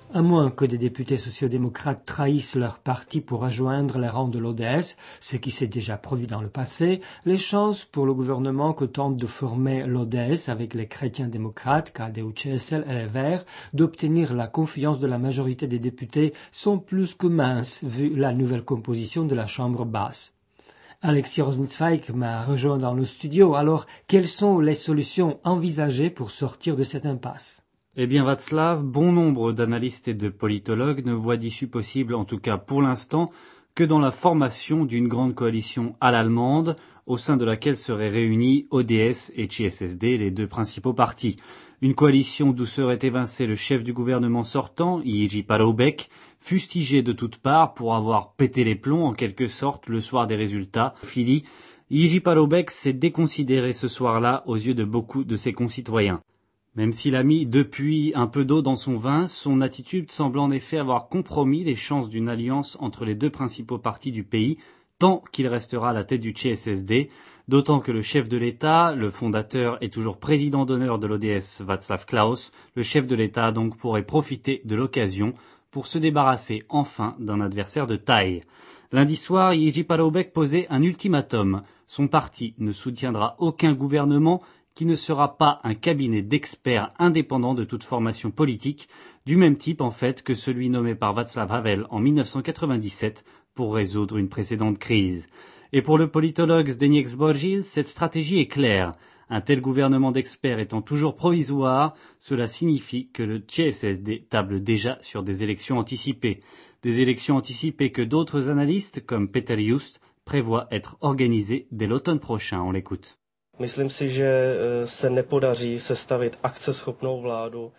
À moins que des députés sociaux-démocrates trahissent leur parti pour rejoindre les rangs de l'ODS, ce qui s'est déjà produit dans le passé, les chances pour le gouvernement que tente de former l'ODS avec les chrétiens démocrates, KDU-CSL et les Verts, d'obtenir la confiance de la majorité des députés sont plus que minces vu la nouvelle composition de la Chambre basse. Alexis Rosenzweig m'a rejoint dans le studio. Alors, quelles sont les solutions envisagées pour sortir de cette impasse? Eh bien, Václav, bon nombre d'analystes et de politologues ne voient d'issue possible, en tout cas pour l'instant, que dans la formation d'une grande coalition à l'allemande, au sein de laquelle seraient réunis ODS et CSSD, les deux principaux partis. Une coalition d'où serait évincé le chef du gouvernement sortant, Jiří Paroubek, fustigé de toutes parts pour avoir pété les plombs en quelque sorte le soir des résultats. Jiří Paroubek s'est déconsidéré ce soir-là aux yeux de beaucoup de ses concitoyens. Même s'il a mis depuis un peu d'eau dans son vin, son attitude semble en effet avoir compromis les chances d'une alliance entre les deux principaux partis du pays, tant qu'il restera à la tête du CSSD, d'autant que le chef de l'État, le fondateur et toujours président d'honneur de l'ODS, Václav Klaus, le chef de l'État donc pourrait profiter de l'occasion pour se débarrasser enfin d'un adversaire de taille. Lundi soir, Jiří Paroubek posait un ultimatum. Son parti ne soutiendra aucun gouvernement qui ne sera pas un cabinet d'experts indépendants de toute formation politique, du même type en fait que celui nommé par Václav Havel en 1997 pour résoudre une précédente crise. Et pour le politologue Zdeněk Zbořil, cette stratégie est claire. Un tel gouvernement d'experts étant toujours provisoire, cela signifie que le CSSD table déjà sur des élections anticipées. Des élections anticipées que d'autres analystes, comme Peter Just, prévoient être organisées dès l'automne prochain. On l'écoute. Myslím si, že se nepodaří sestavit akceschopnou vládu.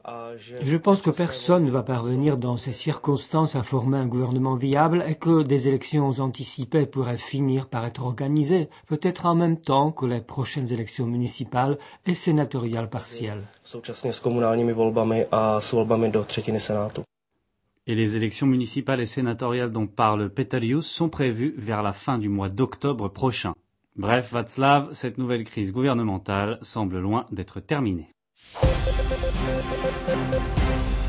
Je pense que personne ne va parvenir dans ces circonstances à former un gouvernement viable et que des élections anticipées pourraient finir par être organisées, peut-être en même temps que les prochaines élections municipales et sénatoriales partielles. Současně s komunálními volbami a s volbami do třetiny senátu. Et les élections municipales et sénatoriales dont parle Peter Just sont prévues vers la fin du mois d'octobre prochain. Bref, Václav, cette nouvelle crise gouvernementale semble loin d'être terminée.